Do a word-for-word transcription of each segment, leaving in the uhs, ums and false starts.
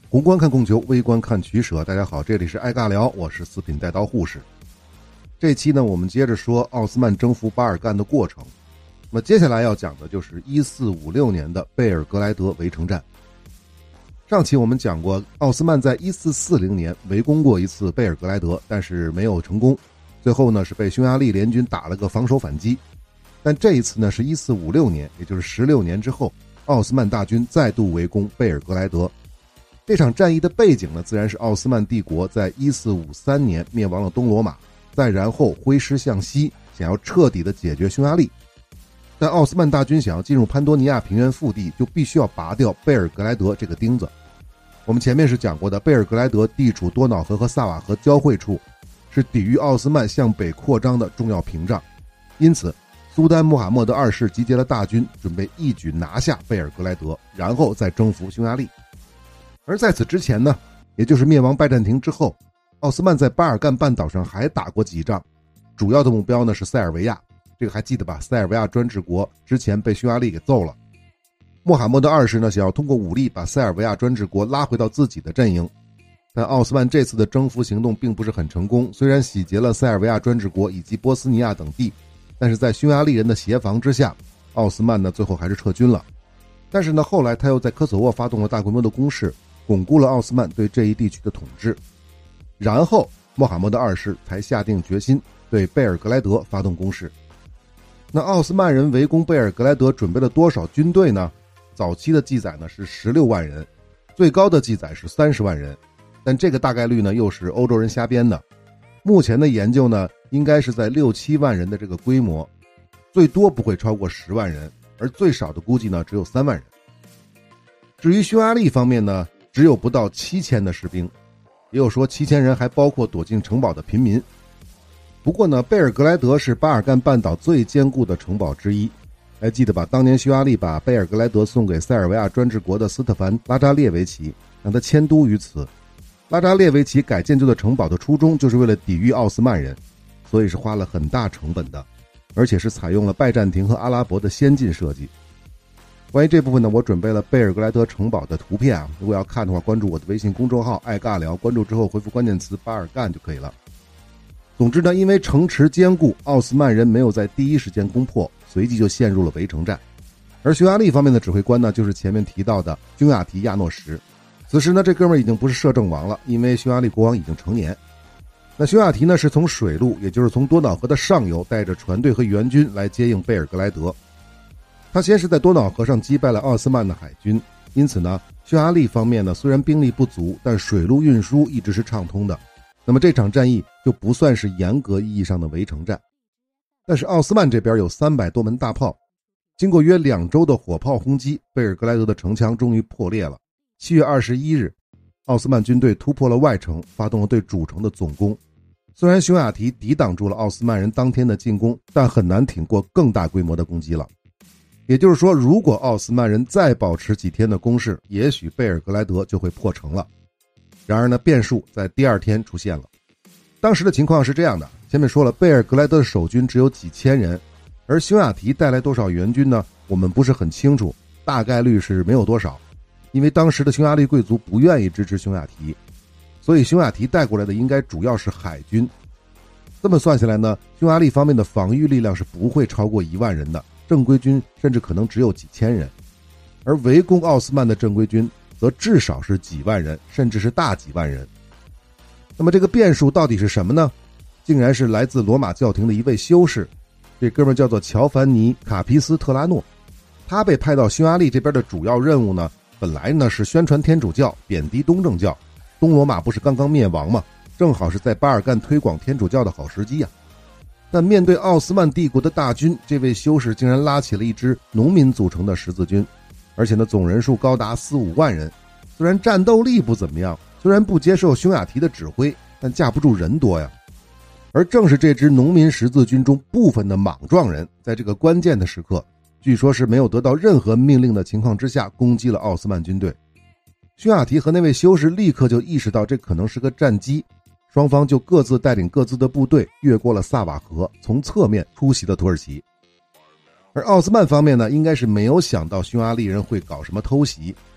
宏观看供求，微观看取舍。大家好，这里是爱尬聊，我是四品带刀护士。这期呢，我们接着说奥斯曼征服巴尔干的过程。那么接下来要讲的就是一四五六年的贝尔格莱德围城战。上期我们讲过，奥斯曼在一四四零年围攻过一次贝尔格莱德，但是没有成功，最后呢是被匈牙利联军打了个防守反击。但这一次呢是一四五六年，也就是十六年之后，奥斯曼大军再度围攻贝尔格莱德。这场战役的背景呢，自然是奥斯曼帝国在一四五三年灭亡了东罗马，再然后挥师向西，想要彻底的解决匈牙利。但奥斯曼大军想要进入潘多尼亚平原腹地，就必须要拔掉贝尔格莱德这个钉子。我们前面是讲过的，贝尔格莱德地处多瑙河和萨瓦河交汇处，是抵御奥斯曼向北扩张的重要屏障。因此苏丹穆罕默德二世集结了大军，准备一举拿下贝尔格莱德，然后再征服匈牙利。而在此之前呢，也就是灭亡拜占庭之后，奥斯曼在巴尔干半岛上还打过几仗，主要的目标呢是塞尔维亚。这个还记得吧？塞尔维亚专制国之前被匈牙利给揍了。穆罕默德二世呢，想要通过武力把塞尔维亚专制国拉回到自己的阵营。但奥斯曼这次的征服行动并不是很成功，虽然洗劫了塞尔维亚专制国以及波斯尼亚等地，但是在匈牙利人的协防之下，奥斯曼呢最后还是撤军了。但是呢，后来他又在科索沃发动了大规模的攻势，巩固了奥斯曼对这一地区的统治。然后穆罕默德二世才下定决心对贝尔格莱德发动攻势。那奥斯曼人围攻贝尔格莱德准备了多少军队呢？早期的记载呢是十六万人，最高的记载是三十万人，但这个大概率呢又是欧洲人瞎编的。目前的研究呢应该是在六七万人的这个规模，最多不会超过十万人，而最少的估计呢只有三万人。至于匈牙利方面呢，只有不到七千的士兵，也有说七千人还包括躲进城堡的平民。不过呢，贝尔格莱德是巴尔干半岛最坚固的城堡之一。还记得吧？当年匈牙利把贝尔格莱德送给塞尔维亚专制国的斯特凡拉扎列维奇，让他迁都于此。拉扎列维奇改建这座城堡的初衷就是为了抵御奥斯曼人，所以是花了很大成本的，而且是采用了拜占庭和阿拉伯的先进设计。关于这部分呢，我准备了贝尔格莱德城堡的图片啊，如果要看的话，关注我的微信公众号爱尬聊，关注之后回复关键词巴尔干就可以了。总之呢，因为城池坚固，奥斯曼人没有在第一时间攻破，随即就陷入了围城战。而匈牙利方面的指挥官呢，就是前面提到的匈亚提亚诺什。此时呢，这哥们儿已经不是摄政王了，因为匈牙利国王已经成年。那匈亚提呢，是从水路，也就是从多瑙河的上游带着船队和援军来接应贝尔格莱德。他先是在多瑙河上击败了奥斯曼的海军，因此呢，匈牙利方面呢虽然兵力不足，但水路运输一直是畅通的。那么这场战役就不算是严格意义上的围城战。但是奥斯曼这边有三百多门大炮，经过约两周的火炮轰击，贝尔格莱德的城墙终于破裂了。七月二十一日，奥斯曼军队突破了外城，发动了对主城的总攻。虽然匈亚提抵挡住了奥斯曼人当天的进攻，但很难挺过更大规模的攻击了。也就是说，如果奥斯曼人再保持几天的攻势，也许贝尔格莱德就会破城了。然而呢，变数在第二天出现了。当时的情况是这样的，前面说了，贝尔格莱德的守军只有几千人，而匈亚提带来多少援军呢？我们不是很清楚，大概率是没有多少，因为当时的匈牙利贵族不愿意支持匈亚提，所以匈亚提带过来的应该主要是海军。这么算下来呢，匈牙利方面的防御力量是不会超过一万人的，正规军甚至可能只有几千人，而围攻奥斯曼的正规军则至少是几万人，甚至是大几万人。那么这个变数到底是什么呢？竟然是来自罗马教廷的一位修士，这哥们叫做乔凡尼·卡皮斯特拉诺。他被派到匈牙利这边的主要任务呢，本来呢是宣传天主教，贬低东正教。东罗马不是刚刚灭亡吗？正好是在巴尔干推广天主教的好时机啊。但面对奥斯曼帝国的大军，这位修士竟然拉起了一支农民组成的十字军，而且呢总人数高达四五万人。虽然战斗力不怎么样，虽然不接受匈亚提的指挥，但架不住人多呀。而正是这支农民十字军中部分的莽撞人，在这个关键的时刻，据说是没有得到任何命令的情况之下，攻击了奥斯曼军队。匈亚提和那位修士立刻就意识到这可能是个战机，双方就各自带领各自的部队越过了萨瓦河，从侧面突袭了土耳其。而奥斯曼方面呢，应该是没有想到匈牙利人会搞什么偷袭。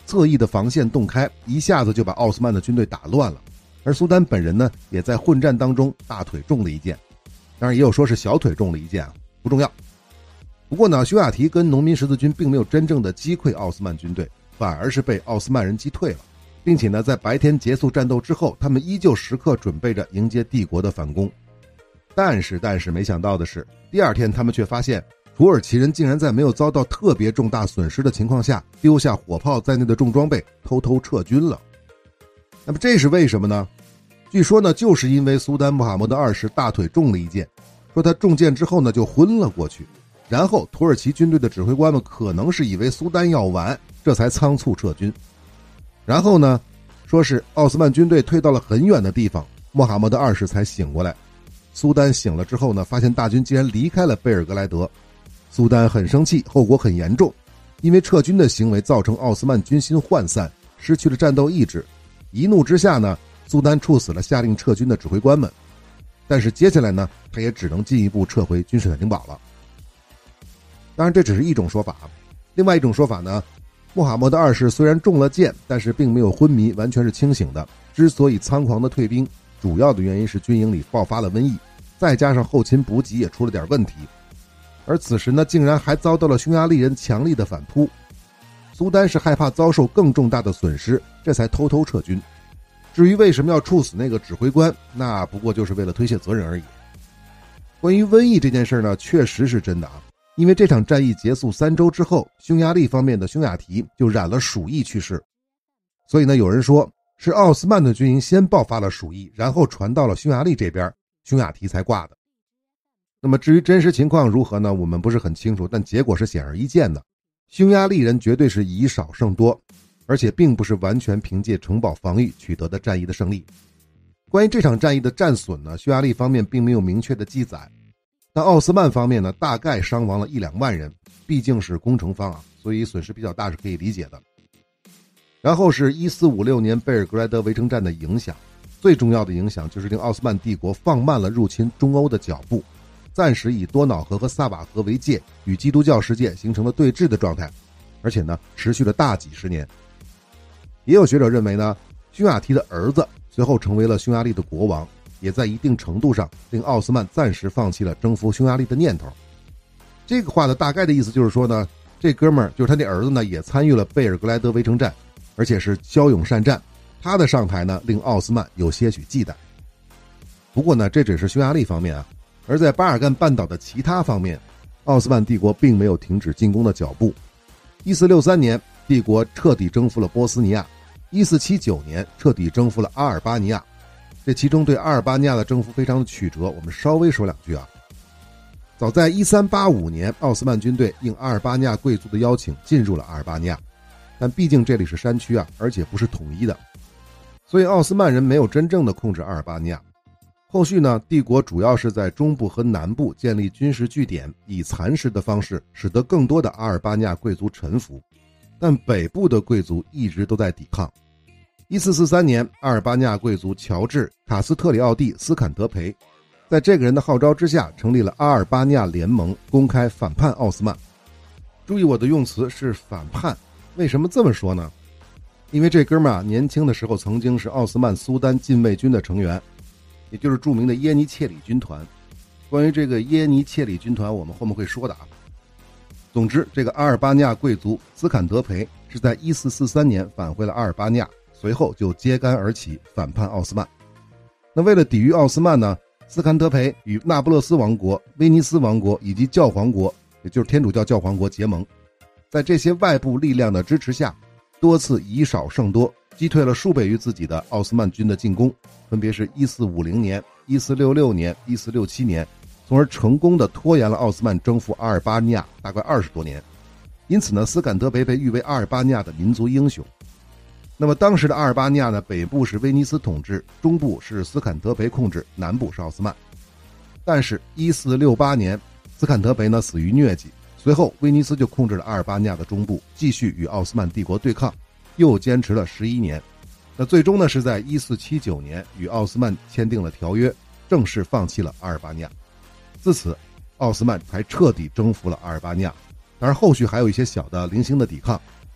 侧翼的防线洞开，一下子就把奥斯曼的军队打乱了。而苏丹本人呢，也在混战当中大腿中了一箭，当然也有说是小腿中了一箭啊，不重要。不过呢，匈牙提跟农民十字军并没有真正的击溃奥斯曼军队，反而是被奥斯曼人击退了，并且呢，在白天结束战斗之后，他们依旧时刻准备着迎接帝国的反攻。但是但是没想到的是，第二天他们却发现土耳其人竟然在没有遭到特别重大损失的情况下，丢下火炮在内的重装备偷偷撤军了。那么这是为什么呢？据说呢，就是因为苏丹穆罕默德二世大腿中了一箭，说他中箭之后呢就昏了过去，然后土耳其军队的指挥官们可能是以为苏丹要完，这才仓促撤军。然后呢，说是奥斯曼军队退到了很远的地方，穆罕默德二世才醒过来。苏丹醒了之后呢，发现大军竟然离开了贝尔格莱德，苏丹很生气，后果很严重，因为撤军的行为造成奥斯曼军心涣散，失去了战斗意志。一怒之下呢，苏丹处死了下令撤军的指挥官们，但是接下来呢，他也只能进一步撤回君士坦丁堡了。当然这只是一种说法，另外一种说法呢，穆罕默德二世虽然中了箭，但是并没有昏迷，完全是清醒的。之所以仓皇的退兵，主要的原因是军营里爆发了瘟疫，再加上后勤补给也出了点问题，而此时呢，竟然还遭到了匈牙利人强力的反扑。苏丹是害怕遭受更重大的损失，这才偷偷撤军。至于为什么要处死那个指挥官，那不过就是为了推卸责任而已。关于瘟疫这件事呢，确实是真的啊，因为这场战役结束三周之后，匈牙利方面的匈牙提就染了鼠疫去世。所以呢，有人说是奥斯曼的军营先爆发了鼠疫，然后传到了匈牙利这边，匈牙提才挂的。那么至于真实情况如何呢，我们不是很清楚，但结果是显而易见的。匈牙利人绝对是以少胜多，而且并不是完全凭借城堡防御取得的战役的胜利。关于这场战役的战损呢，匈牙利方面并没有明确的记载，但奥斯曼方面呢，大概伤亡了一两万人，毕竟是攻城方啊，所以损失比较大是可以理解的。然后是一四五六年贝尔格莱德围城战的影响，最重要的影响就是令奥斯曼帝国放慢了入侵中欧的脚步，暂时以多瑙河和萨瓦河为界，与基督教世界形成了对峙的状态，而且呢，持续了大几十年。也有学者认为呢，匈牙提的儿子随后成为了匈牙利的国王，也在一定程度上令奥斯曼暂时放弃了征服匈牙利的念头。这个话的大概的意思就是说呢，这哥们儿就是他那儿子呢，也参与了贝尔格莱德围城战，而且是骁勇善战，他的上台呢，令奥斯曼有些许忌惮。不过呢，这只是匈牙利方面啊，而在巴尔干半岛的其他方面，奥斯曼帝国并没有停止进攻的脚步。一四六三年，帝国彻底征服了波斯尼亚；一四七九年，彻底征服了阿尔巴尼亚。这其中对阿尔巴尼亚的征服非常的曲折，我们稍微说两句啊。早在一三八五年，奥斯曼军队应阿尔巴尼亚贵族的邀请进入了阿尔巴尼亚，但毕竟这里是山区啊，而且不是统一的，所以奥斯曼人没有真正的控制阿尔巴尼亚。后续呢，帝国主要是在中部和南部建立军事据点，以蚕食的方式使得更多的阿尔巴尼亚贵族臣服，但北部的贵族一直都在抵抗。一四四三年，阿尔巴尼亚贵族乔治·卡斯特里奥蒂·斯坎德培在这个人的号召之下成立了阿尔巴尼亚联盟，公开反叛奥斯曼。注意我的用词是反叛，为什么这么说呢？因为这哥们儿啊，年轻的时候曾经是奥斯曼苏丹禁卫军的成员，也就是著名的耶尼切里军团。关于这个耶尼切里军团，我们后面会说的啊。总之，这个阿尔巴尼亚贵族斯坎德培是在一四四三年返回了阿尔巴尼亚，随后就揭竿而起，反叛奥斯曼。那为了抵御奥斯曼呢，斯坎德培与那不勒斯王国、威尼斯王国以及教皇国，也就是天主教教皇国结盟，在这些外部力量的支持下，多次以少胜多，击退了数倍于自己的奥斯曼军的进攻，分别是一四五零年、一四六六年、一四六七年，从而成功的拖延了奥斯曼征服阿尔巴尼亚大概二十多年。因此呢，斯坎德培被誉为阿尔巴尼亚的民族英雄。那么当时的阿尔巴尼亚呢，北部是威尼斯统治，中部是斯坎德培控制，南部是奥斯曼。但是一四六八年，斯坎德培呢死于疟疾，随后威尼斯就控制了阿尔巴尼亚的中部，继续与奥斯曼帝国对抗，又坚持了十一年。那最终呢，是在一四七九年与奥斯曼签订了条约，正式放弃了阿尔巴尼亚。自此，奥斯曼才彻底征服了阿尔巴尼亚。当然后续还有一些小的零星的抵抗，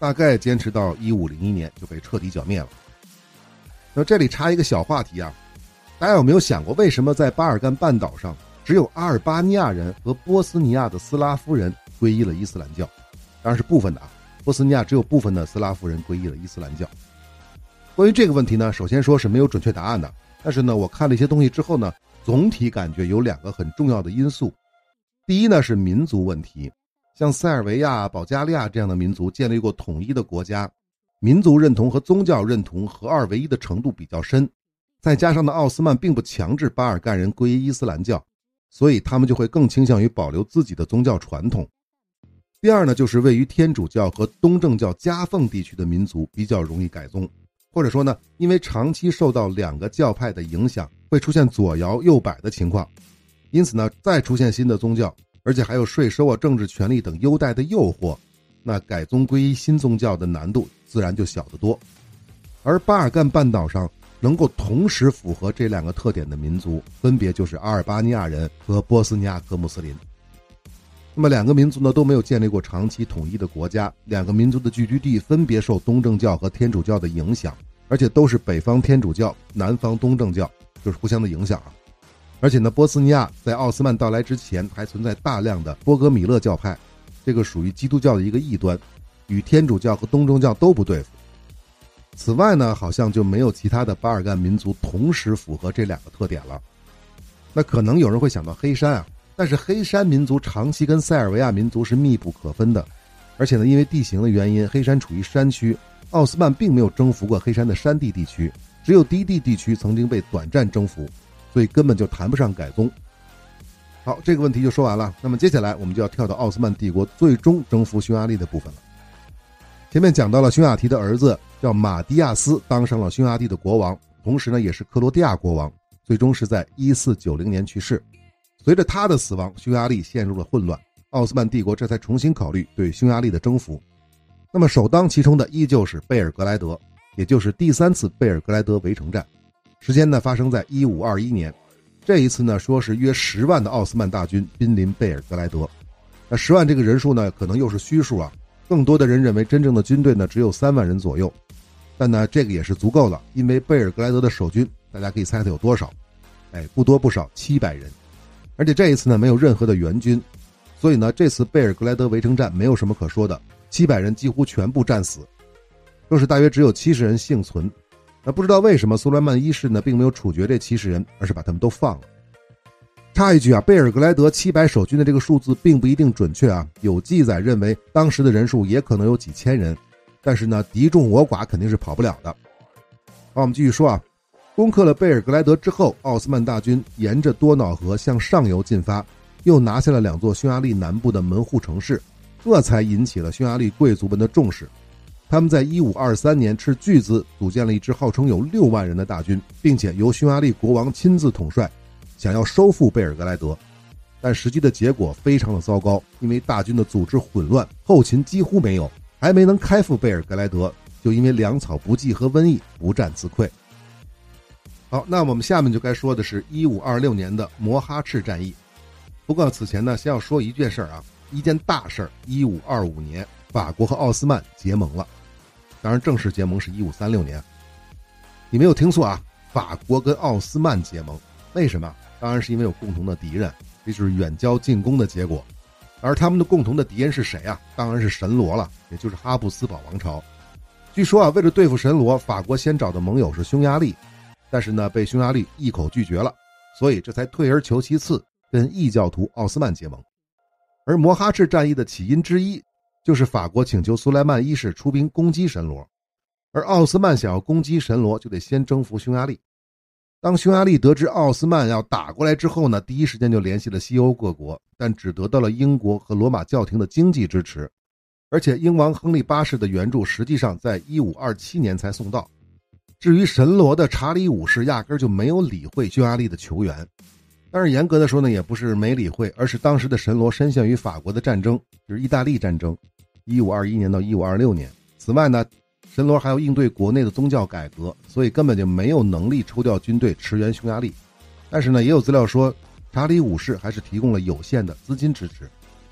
大概坚持到一五零一年就被彻底剿灭了。那这里插一个小话题啊，大家有没有想过，为什么在巴尔干半岛上只有阿尔巴尼亚人和波斯尼亚的斯拉夫人皈依了伊斯兰教？当然是部分的啊，波斯尼亚只有部分的斯拉夫人皈依了伊斯兰教。关于这个问题呢，首先说是没有准确答案的，但是呢，我看了一些东西之后呢，总体感觉有两个很重要的因素。第一呢是民族问题，像塞尔维亚、保加利亚这样的民族建立过统一的国家，民族认同和宗教认同合二为一的程度比较深，再加上呢奥斯曼并不强制巴尔干人皈依伊斯兰教，所以他们就会更倾向于保留自己的宗教传统。第二呢就是位于天主教和东正教夹缝地区的民族比较容易改宗，或者说呢因为长期受到两个教派的影响，会出现左摇右摆的情况，因此呢再出现新的宗教，而且还有税收啊、政治权利等优待的诱惑，那改宗皈依新宗教的难度自然就小得多。而巴尔干半岛上能够同时符合这两个特点的民族，分别就是阿尔巴尼亚人和波斯尼亚和穆斯林。那么两个民族呢都没有建立过长期统一的国家，两个民族的聚居地分别受东正教和天主教的影响，而且都是北方天主教、南方东正教，就是互相的影响啊。而且呢，波斯尼亚在奥斯曼到来之前还存在大量的波格米勒教派，这个属于基督教的一个异端，与天主教和东正教都不对付。此外呢，好像就没有其他的巴尔干民族同时符合这两个特点了。那可能有人会想到黑山啊，但是黑山民族长期跟塞尔维亚民族是密不可分的，而且呢，因为地形的原因，黑山处于山区，奥斯曼并没有征服过黑山的山地地区，只有低地地区曾经被短暂征服，所以根本就谈不上改宗。好，这个问题就说完了。那么接下来我们就要跳到奥斯曼帝国最终征服匈牙利的部分了。前面讲到了匈雅提的儿子叫马蒂亚斯当上了匈牙利的国王，同时呢也是克罗地亚国王，最终是在一四九零年去世。随着他的死亡，匈牙利陷入了混乱，奥斯曼帝国这才重新考虑对匈牙利的征服。那么首当其冲的依旧是贝尔格莱德，也就是第三次贝尔格莱德围城战，时间呢发生在一五二一年。这一次呢说是约十万的奥斯曼大军兵临贝尔格莱德。那十万这个人数呢可能又是虚数啊，更多的人认为真正的军队呢只有三万人左右。但呢这个也是足够了，因为贝尔格莱德的守军大家可以猜猜有多少？哎，不多不少，七百人。而且这一次呢没有任何的援军，所以呢这次贝尔格莱德围城战没有什么可说的，七百人几乎全部战死，更是大约只有七十人幸存。那不知道为什么苏莱曼一世呢并没有处决这七十人，而是把他们都放了。插一句啊，贝尔格莱德七百守军的这个数字并不一定准确啊，有记载认为当时的人数也可能有几千人，但是呢敌众我寡肯定是跑不了的。好，我们继续说啊，攻克了贝尔格莱德之后，奥斯曼大军沿着多瑙河向上游进发，又拿下了两座匈牙利南部的门户城市，这才引起了匈牙利贵族们的重视。他们在一五二三年斥巨资组建了一支号称有六万人的大军，并且由匈牙利国王亲自统帅，想要收复贝尔格莱德。但实际的结果非常的糟糕，因为大军的组织混乱，后勤几乎没有，还没能开赴贝尔格莱德，就因为粮草不济和瘟疫不战自溃。好，那我们下面就该说的是一五二六年的摩哈赤战役。不过此前呢，先要说一件事啊，一件大事。一五二五年，法国和奥斯曼结盟了。当然正式结盟是一五三六年。你没有听错啊，法国跟奥斯曼结盟。为什么？当然是因为有共同的敌人，这就是远交近攻的结果。而他们的共同的敌人是谁啊？当然是神罗了，也就是哈布斯堡王朝。据说啊，为了对付神罗，法国先找的盟友是匈牙利，但是呢被匈牙利一口拒绝了，所以这才退而求其次，跟异教徒奥斯曼结盟。而摩哈赤战役的起因之一就是法国请求苏莱曼一世出兵攻击神罗，而奥斯曼想要攻击神罗就得先征服匈牙利。当匈牙利得知奥斯曼要打过来之后呢，第一时间就联系了西欧各国，但只得到了英国和罗马教廷的经济支持，而且英王亨利八世的援助实际上在一五二七年才送到。至于神罗的查理五世压根就没有理会匈牙利的求援，但是严格的说呢，也不是没理会，而是当时的神罗深陷于法国的战争，就是意大利战争一五二一年到一五二六年。此外呢，神罗还要应对国内的宗教改革，所以根本就没有能力抽调军队驰援匈牙利。但是呢，也有资料说查理五世还是提供了有限的资金支持。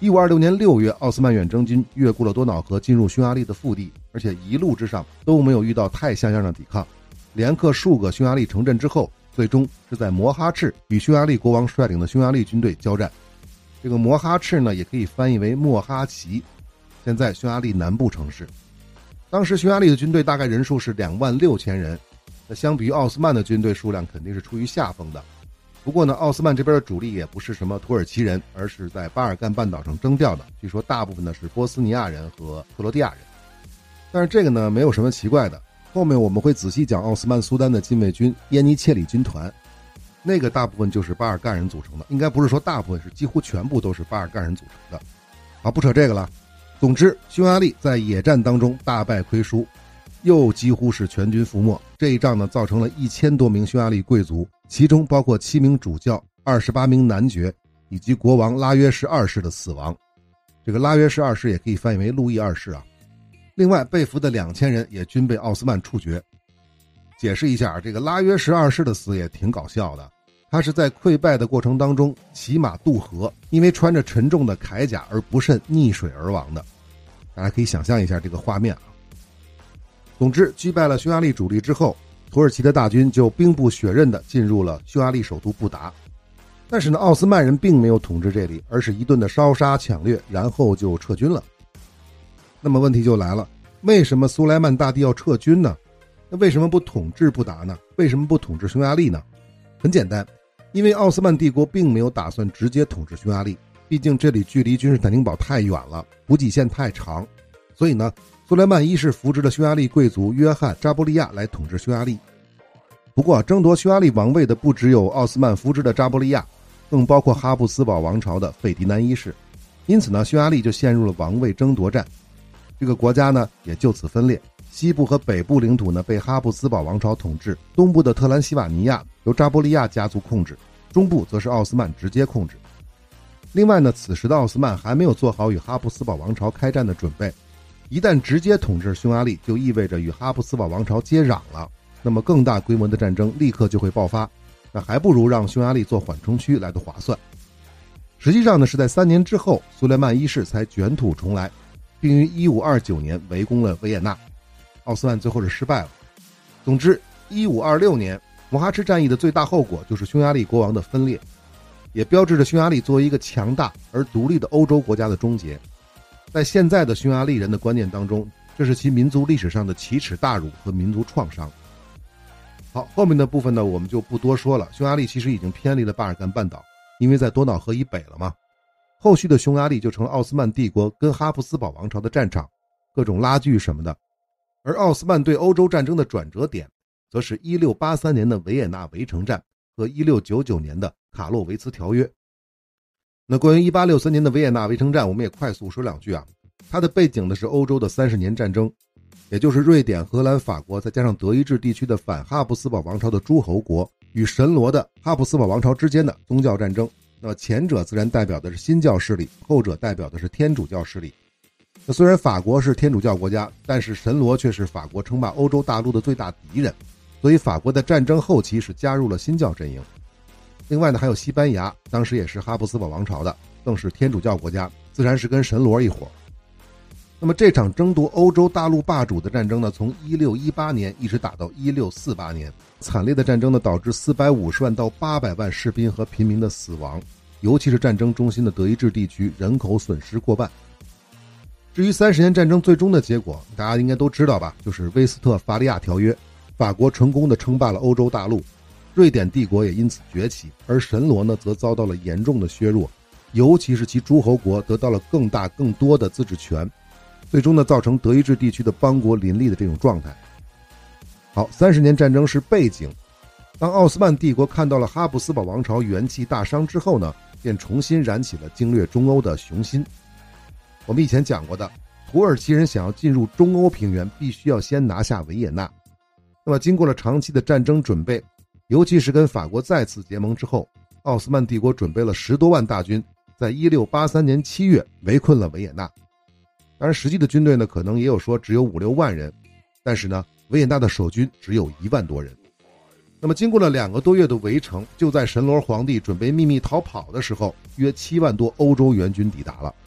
一五二六年六月，奥斯曼远征军越过了多瑙河，进入匈牙利的腹地，而且一路之上都没有遇到太像样的抵抗，连克数个匈牙利城镇之后，最终是在摩哈赤与匈牙利国王率领的匈牙利军队交战。这个摩哈赤呢，也可以翻译为莫哈奇，现在匈牙利南部城市。当时匈牙利的军队大概人数是两万六千人，那相比于奥斯曼的军队数量肯定是处于下风的。不过呢，奥斯曼这边的主力也不是什么土耳其人，而是在巴尔干半岛上征调的，据说大部分呢是波斯尼亚人和克罗地亚人。但是这个呢没有什么奇怪的，后面我们会仔细讲奥斯曼苏丹的禁卫军耶尼切里军团，那个大部分就是巴尔干人组成的，应该不是说大部分，是几乎全部都是巴尔干人组成的。好，不扯这个了。总之，匈牙利在野战当中大败亏输，又几乎是全军覆没。这一仗呢，造成了一千多名匈牙利贵族，其中包括七名主教、二十八名男爵以及国王拉约什二世的死亡。这个拉约什二世也可以翻译为路易二世啊。另外被俘的两千人也均被奥斯曼处决。解释一下，这个拉约什二世的死也挺搞笑的，他是在溃败的过程当中骑马渡河，因为穿着沉重的铠甲而不慎溺水而亡的。大家可以想象一下这个画面啊。总之，击败了匈牙利主力之后，土耳其的大军就兵不血刃地进入了匈牙利首都布达。但是呢，奥斯曼人并没有统治这里，而是一顿的烧杀抢掠，然后就撤军了。那么问题就来了，为什么苏莱曼大帝要撤军呢？那为什么不统治布达呢？为什么不统治匈牙利呢？很简单，因为奥斯曼帝国并没有打算直接统治匈牙利，毕竟这里距离君士坦丁堡太远了，补给线太长，所以呢，苏莱曼一世扶植了匈牙利贵族约翰·扎波利亚来统治匈牙利。不过争夺匈牙利王位的不只有奥斯曼扶植的扎波利亚，更包括哈布斯堡王朝的费迪南一世。因此呢，匈牙利就陷入了王位争夺战。这个国家呢也就此分裂，西部和北部领土呢被哈布斯堡王朝统治，东部的特兰西瓦尼亚由扎波利亚家族控制，中部则是奥斯曼直接控制。另外呢，此时的奥斯曼还没有做好与哈布斯堡王朝开战的准备，一旦直接统治匈牙利，就意味着与哈布斯堡王朝接壤了，那么更大规模的战争立刻就会爆发，那还不如让匈牙利做缓冲区来得划算。实际上呢，是在三年之后，苏莱曼一世才卷土重来，并于一五二九年围攻了维也纳，奥斯曼最后是失败了。总之，一五二六年摩哈赤战役的最大后果就是匈牙利国王的分裂，也标志着匈牙利作为一个强大而独立的欧洲国家的终结。在现在的匈牙利人的观念当中，这是其民族历史上的奇耻大辱和民族创伤。好，后面的部分呢，我们就不多说了。匈牙利其实已经偏离了巴尔干半岛，因为在多瑙河以北了嘛。后续的匈牙利就成了奥斯曼帝国跟哈布斯堡王朝的战场，各种拉锯什么的。而奥斯曼对欧洲战争的转折点，则是一六八三年的维也纳围城战和一六九九年的卡洛维茨条约。那关于一八六三年的维也纳围城战，我们也快速说两句啊。它的背景呢是欧洲的三十年战争，也就是瑞典、荷兰、法国再加上德意志地区的反哈布斯堡王朝的诸侯国与神罗的哈布斯堡王朝之间的宗教战争。那么前者自然代表的是新教势力，后者代表的是天主教势力。那虽然法国是天主教国家，但是神罗却是法国称霸欧洲大陆的最大敌人，所以法国在战争后期是加入了新教阵营。另外呢，还有西班牙，当时也是哈布斯堡王朝的，更是天主教国家，自然是跟神罗一伙。那么这场争夺欧洲大陆霸主的战争呢，从一六一八年一直打到一六四八年，惨烈的战争呢导致四百五十万到八百万士兵和平民的死亡，尤其是战争中心的德意志地区人口损失过半。至于三十年战争最终的结果，大家应该都知道吧，就是威斯特伐利亚条约，法国成功的称霸了欧洲大陆，瑞典帝国也因此崛起，而神罗呢则遭到了严重的削弱，尤其是其诸侯国得到了更大更多的自治权，最终呢造成德意志地区的邦国林立的这种状态。好，三十年战争是背景。当奥斯曼帝国看到了哈布斯堡王朝元气大伤之后呢，便重新燃起了经略中欧的雄心。我们以前讲过的，土耳其人想要进入中欧平原，必须要先拿下维也纳。那么经过了长期的战争准备，尤其是跟法国再次结盟之后，奥斯曼帝国准备了十多万大军，在一六八三年七月围困了维也纳。当然实际的军队呢，可能也有说只有五六万人，但是呢，维也纳的守军只有一万多人。那么经过了两个多月的围城，就在神罗皇帝准备秘密逃跑的时候，约七万多欧洲援军抵达了。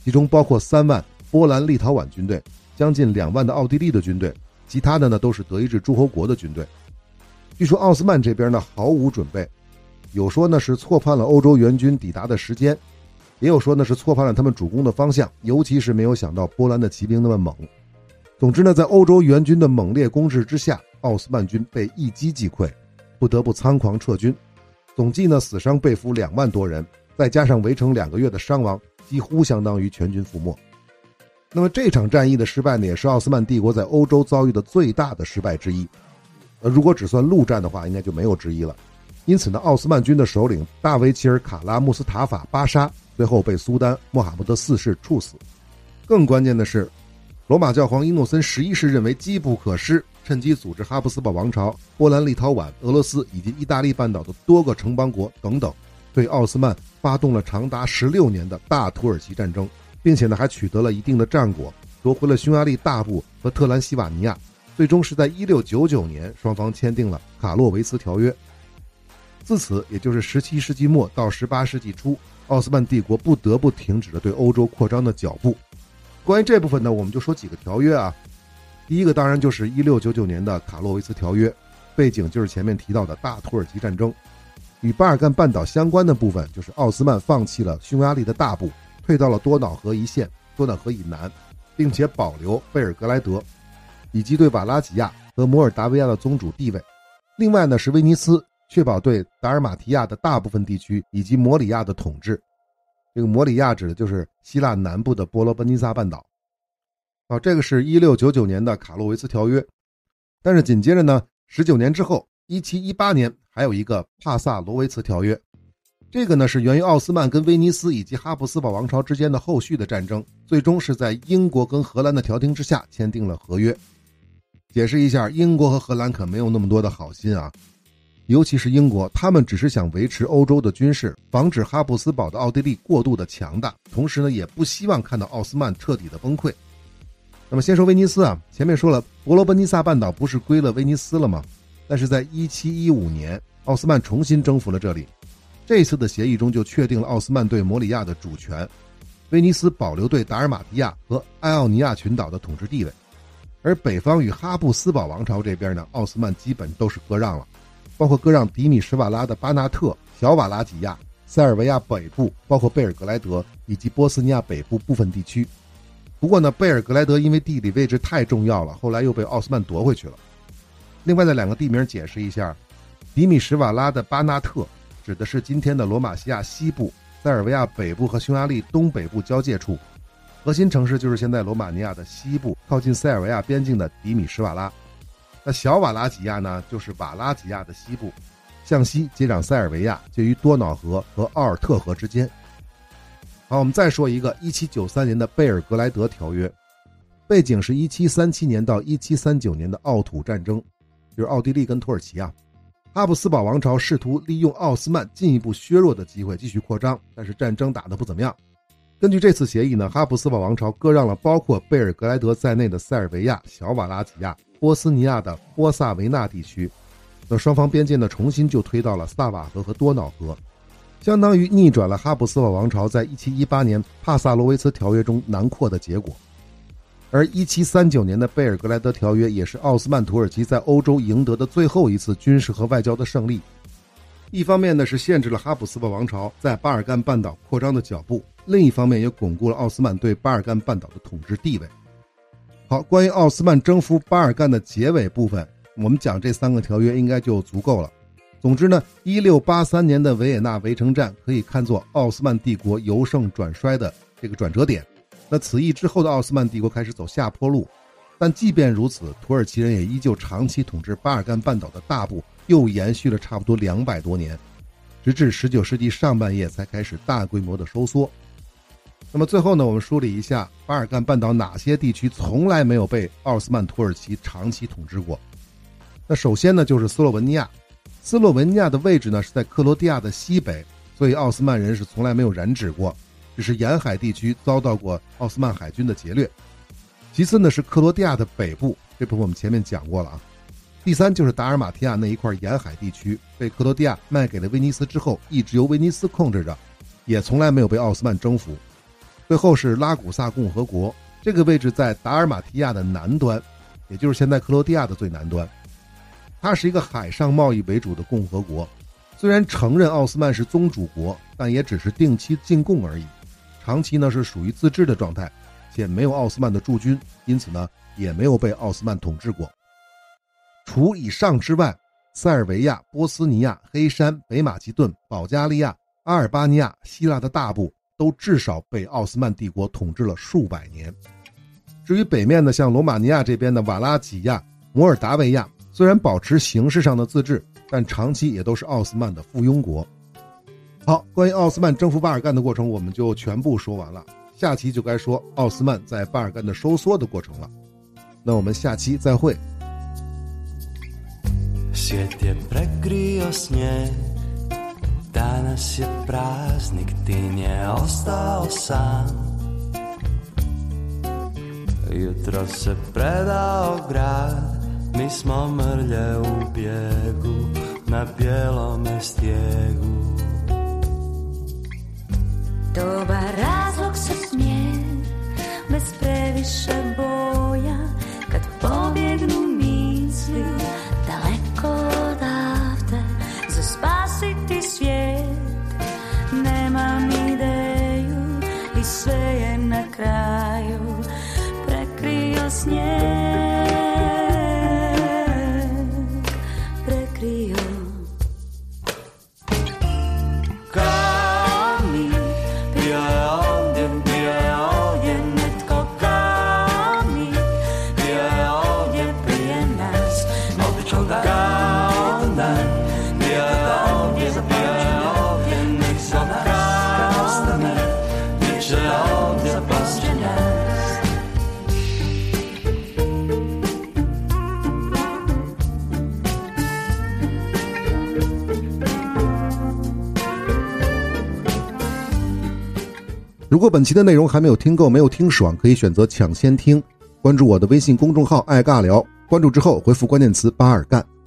其中包括三万波兰立陶宛军队，将近两万的奥地利的军队，其他的呢都是德意志诸侯国的军队。据说奥斯曼这边呢毫无准备，有说呢是错判了欧洲援军抵达的时间，也有说呢是错判了他们主攻的方向，尤其是没有想到波兰的骑兵那么猛。总之呢，在欧洲援军的猛烈攻势之下，奥斯曼军被一击即溃，不得不仓皇撤军。总计呢死伤被俘两万多人，再加上围城两个月的伤亡，几乎相当于全军覆没。那么这场战役的失败呢，也是奥斯曼帝国在欧洲遭遇的最大的失败之一。呃，如果只算陆战的话，应该就没有之一了。因此呢，奥斯曼军的首领大维齐尔卡拉穆斯塔法巴沙最后被苏丹穆罕默德四世处死。更关键的是，罗马教皇伊诺森十一世认为机不可失，趁机组织哈布斯堡王朝、波兰、立陶宛、俄罗斯以及意大利半岛的多个城邦国等等，对奥斯曼发动了长达十六年的大土耳其战争，并且呢还取得了一定的战果，夺回了匈牙利大部和特兰西瓦尼亚。最终是在一六九九年，双方签订了卡洛维茨条约。自此，也就是十七世纪末到十八世纪初，奥斯曼帝国不得不停止了对欧洲扩张的脚步。关于这部分呢，我们就说几个条约啊。第一个当然就是一六九九年的卡洛维茨条约，背景就是前面提到的大土耳其战争。与巴尔干半岛相关的部分就是奥斯曼放弃了匈牙利的大部，退到了多瑙河一线，多瑙河以南，并且保留贝尔格莱德，以及对瓦拉几亚和摩尔达维亚的宗主地位。另外呢是威尼斯，确保对达尔马提亚的大部分地区以及摩里亚的统治。这个摩里亚指的就是希腊南部的波罗奔尼撒半岛。好，这个是一六九九年的卡洛维茨条约。但是紧接着呢，十九年之后，一七一八年还有一个帕萨罗维茨条约。这个呢是源于奥斯曼跟威尼斯以及哈布斯堡王朝之间的后续的战争，最终是在英国跟荷兰的调停之下签订了合约。解释一下，英国和荷兰可没有那么多的好心啊，尤其是英国，他们只是想维持欧洲的军事，防止哈布斯堡的奥地利过度的强大，同时呢也不希望看到奥斯曼彻底的崩溃。那么先说威尼斯啊，前面说了伯罗奔尼撒半岛不是归了威尼斯了吗？但是在一七一五年，奥斯曼重新征服了这里。这次的协议中就确定了奥斯曼对摩里亚的主权，威尼斯保留对达尔马提亚和埃奥尼亚群岛的统治地位。而北方与哈布斯堡王朝这边呢，奥斯曼基本都是割让了，包括割让迪米什瓦拉的巴纳特、小瓦拉几亚、塞尔维亚北部，包括贝尔格莱德以及波斯尼亚北部部分地区。不过呢，贝尔格莱德因为地理位置太重要了，后来又被奥斯曼夺回去了。另外的两个地名解释一下，迪米什瓦拉的巴纳特指的是今天的罗马西亚西部、塞尔维亚北部和匈牙利东北部交界处，核心城市就是现在罗马尼亚的西部，靠近塞尔维亚边境的迪米什瓦拉。那小瓦拉几亚呢，就是瓦拉几亚的西部，向西接壤塞尔维亚，介于多瑙河和奥尔特河之间。好，我们再说一个一七九三年的贝尔格莱德条约，背景是一七三七年到一七三九年的奥土战争，就是奥地利跟土耳其啊。哈布斯堡王朝试图利用奥斯曼进一步削弱的机会继续扩张，但是战争打得不怎么样。根据这次协议呢，哈布斯堡王朝割让了包括贝尔格莱德在内的塞尔维亚、小瓦拉几亚、波斯尼亚的波萨维纳地区。那双方边界呢，重新就推到了萨瓦河和多瑙河，相当于逆转了哈布斯堡王朝在一七一八年帕萨罗维茨条约中南扩的结果。而一七三九年的贝尔格莱德条约也是奥斯曼土耳其在欧洲赢得的最后一次军事和外交的胜利。一方面呢是限制了哈布斯堡王朝在巴尔干半岛扩张的脚步，另一方面也巩固了奥斯曼对巴尔干半岛的统治地位。好，关于奥斯曼征服巴尔干的结尾部分，我们讲这三个条约应该就足够了。总之呢，一六八三年的维也纳围城战可以看作奥斯曼帝国由盛转衰的这个转折点。那此役之后的奥斯曼帝国开始走下坡路，但即便如此，土耳其人也依旧长期统治巴尔干半岛的大部，又延续了差不多两百多年，直至十九世纪上半叶才开始大规模的收缩。那么最后呢，我们梳理一下巴尔干半岛哪些地区从来没有被奥斯曼土耳其长期统治过。那首先呢就是斯洛文尼亚，斯洛文尼亚的位置呢是在克罗地亚的西北，所以奥斯曼人是从来没有染指过，只是沿海地区遭到过奥斯曼海军的劫掠。其次呢是克罗地亚的北部，这部分我们前面讲过了啊。第三就是达尔马提亚那一块沿海地区，被克罗地亚卖给了威尼斯之后，一直由威尼斯控制着，也从来没有被奥斯曼征服。 最后是拉古萨共和国，这个位置在达尔马提亚的南端，也就是现在克罗地亚的最南端。它是一个海上贸易为主的共和国，虽然承认奥斯曼是宗主国，但也只是定期进贡而已，长期呢是属于自治的状态，且没有奥斯曼的驻军，因此呢也没有被奥斯曼统治过。除以上之外，塞尔维亚、波斯尼亚、黑山、北马其顿、保加利亚、阿尔巴尼亚、希腊的大部都至少被奥斯曼帝国统治了数百年。至于北面的像罗马尼亚这边的瓦拉几亚、摩尔达维亚，虽然保持形式上的自治，但长期也都是奥斯曼的附庸国。好，关于奥斯曼征服巴尔干的过程我们就全部说完了，下期就该说奥斯曼在巴尔干的收缩的过程了。那我们下期再会。 Svět je prekryl sněh, danes je prázdnik, ty neostal sám. Jutro se predal grad, my smo mrlje u bijegu na bijelome stijegu. Dobar razlog se smije, bez previše boja, kad pobjegnu misli daleko odavde, za spasiti svijet nemam ideju i sve je na kraju prekrio snijeg, prekrio. Kao mi, bio je ovdje, bio je ovdje netko kao mi, bio je ovdje prije nas, obično ga kao dan, bio je ovdje, bio je ovdje netko kao mi, bit će ovdje poslije nas. 如果本期的内容还没有听够，没有听爽，可以选择抢先听，关注我的微信公众号爱尬聊，关注之后回复关键词巴尔干，